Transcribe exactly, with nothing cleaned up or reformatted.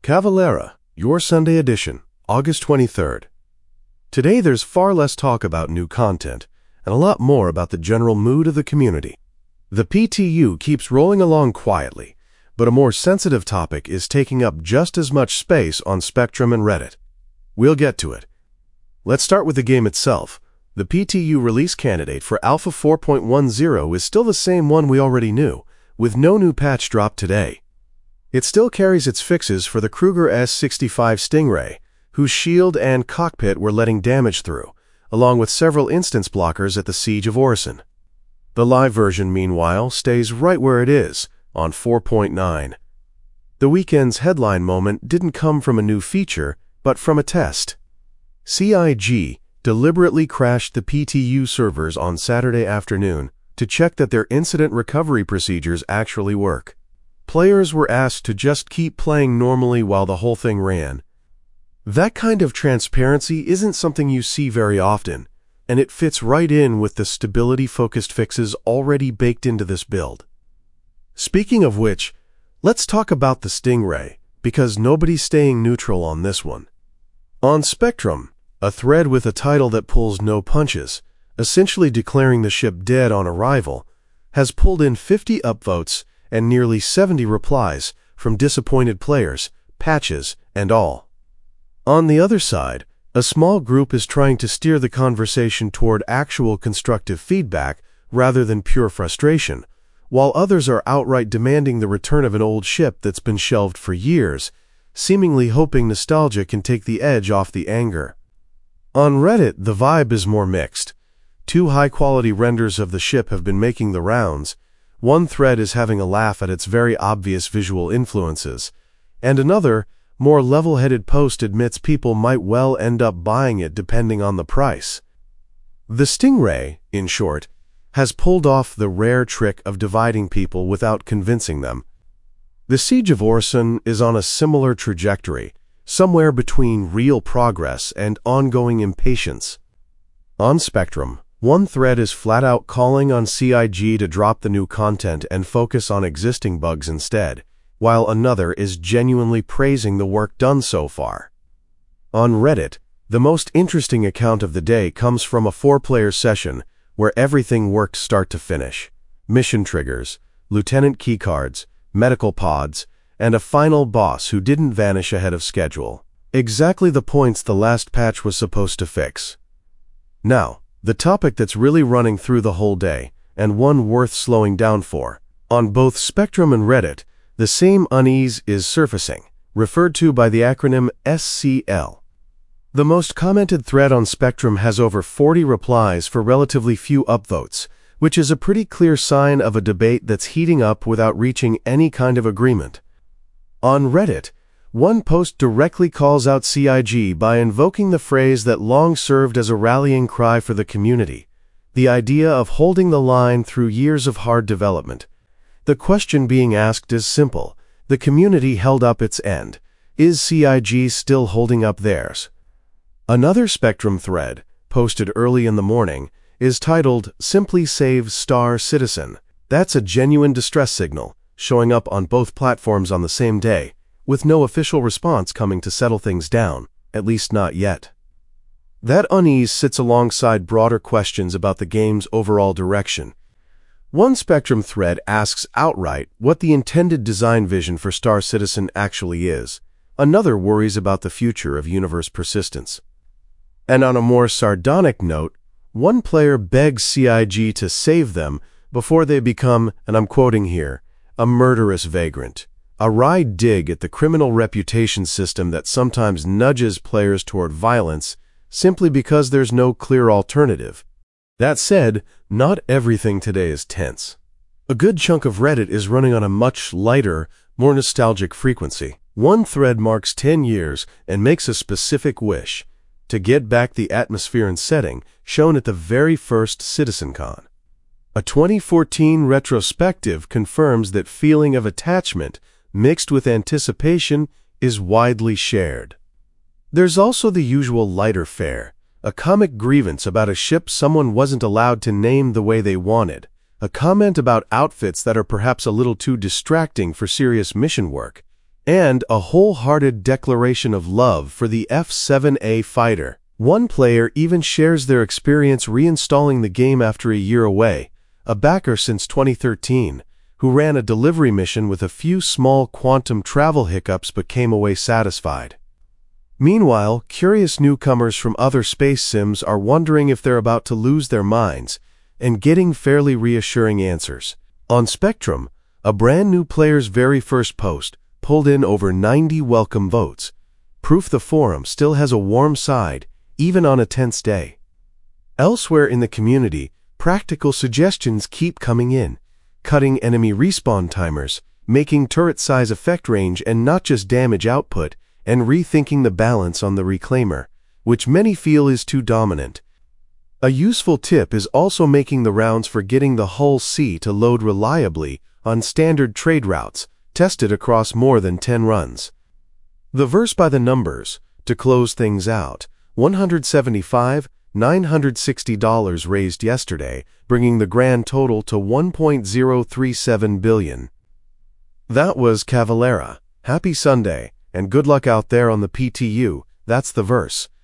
Cavalera, your Sunday edition, August twenty-third. Today there's far less talk about new content and a lot more about the general mood of the community. The P T U keeps rolling along quietly, but a more sensitive topic is taking up just as much space on Spectrum and Reddit. We'll get to it. Let's start with the game itself. The P T U release candidate for Alpha four point ten is still the same one we already knew, with no new patch dropped today. It still carries its fixes for the Kruger S sixty-five Stingray, whose shield and cockpit were letting damage through, along with several instance blockers at the Siege of Orison. The live version, meanwhile, stays right where it is, on four point nine. The weekend's headline moment didn't come from a new feature, but from a test. C I G deliberately crashed the P T U servers on Saturday afternoon to check that their incident recovery procedures actually work. Players were asked to just keep playing normally while the whole thing ran. That kind of transparency isn't something you see very often, and it fits right in with the stability-focused fixes already baked into this build. Speaking of which, let's talk about the Stingray, because nobody's staying neutral on this one. On Spectrum, a thread with a title that pulls no punches, essentially declaring the ship dead on arrival, has pulled in fifty upvotes and nearly seventy replies from disappointed players, patches, and all. On the other side, a small group is trying to steer the conversation toward actual constructive feedback rather than pure frustration, while others are outright demanding the return of an old ship that's been shelved for years, seemingly hoping nostalgia can take the edge off the anger. On Reddit, the vibe is more mixed. Two high-quality renders of the ship have been making the rounds. One thread is having a laugh at its very obvious visual influences, and another, more level-headed post admits people might well end up buying it depending on the price. The Stingray, in short, has pulled off the rare trick of dividing people without convincing them. The Siege of Orison is on a similar trajectory, somewhere between real progress and ongoing impatience. On Spectrum, one thread is flat-out calling on C I G to drop the new content and focus on existing bugs instead, while another is genuinely praising the work done so far. On Reddit, the most interesting account of the day comes from a four-player session where everything worked start to finish. Mission triggers, lieutenant keycards, medical pods, and a final boss who didn't vanish ahead of schedule. Exactly the points the last patch was supposed to fix. Now, the topic that's really running through the whole day, and one worth slowing down for. On both Spectrum and Reddit, the same unease is surfacing, referred to by the acronym S C L. The most commented thread on Spectrum has over forty replies for relatively few upvotes, which is a pretty clear sign of a debate that's heating up without reaching any kind of agreement. On Reddit, one post directly calls out C I G by invoking the phrase that long served as a rallying cry for the community, the idea of holding the line through years of hard development. The question being asked is simple. The community held up its end. Is C I G still holding up theirs? Another Spectrum thread, posted early in the morning, is titled Simply Save Star Citizen. That's a genuine distress signal, showing up on both platforms on the same day, with no official response coming to settle things down, at least not yet. That unease sits alongside broader questions about the game's overall direction. One Spectrum thread asks outright what the intended design vision for Star Citizen actually is. Another worries about the future of universe persistence. And on a more sardonic note, one player begs C I G to save them before they become, and I'm quoting here, a murderous vagrant. A wry dig at the criminal reputation system that sometimes nudges players toward violence simply because there's no clear alternative. That said, not everything today is tense. A good chunk of Reddit is running on a much lighter, more nostalgic frequency. One thread marks ten years and makes a specific wish: to get back the atmosphere and setting shown at the very first CitizenCon. A twenty fourteen retrospective confirms that feeling of attachment mixed with anticipation is widely shared. There's also the usual lighter fare, a comic grievance about a ship someone wasn't allowed to name the way they wanted, a comment about outfits that are perhaps a little too distracting for serious mission work, and a wholehearted declaration of love for the F seven A fighter. One player even shares their experience reinstalling the game after a year away, a backer since twenty thirteen, who ran a delivery mission with a few small quantum travel hiccups but came away satisfied. Meanwhile, curious newcomers from other space sims are wondering if they're about to lose their minds and getting fairly reassuring answers. On Spectrum, a brand new player's very first post pulled in over ninety welcome votes, proof the forum still has a warm side even on a tense day. Elsewhere in the community, practical suggestions keep coming in, cutting enemy respawn timers, making turret size effect range and not just damage output, and rethinking the balance on the Reclaimer, which many feel is too dominant. A useful tip is also making the rounds for getting the Hull C to load reliably on standard trade routes, tested across more than ten runs. The verse by the numbers, to close things out, one hundred seventy-five thousand nine hundred sixty dollars raised yesterday, bringing the grand total to one point zero three seven billion dollars. That was Cavalera. Happy Sunday, and good luck out there on the P T U. That's the verse.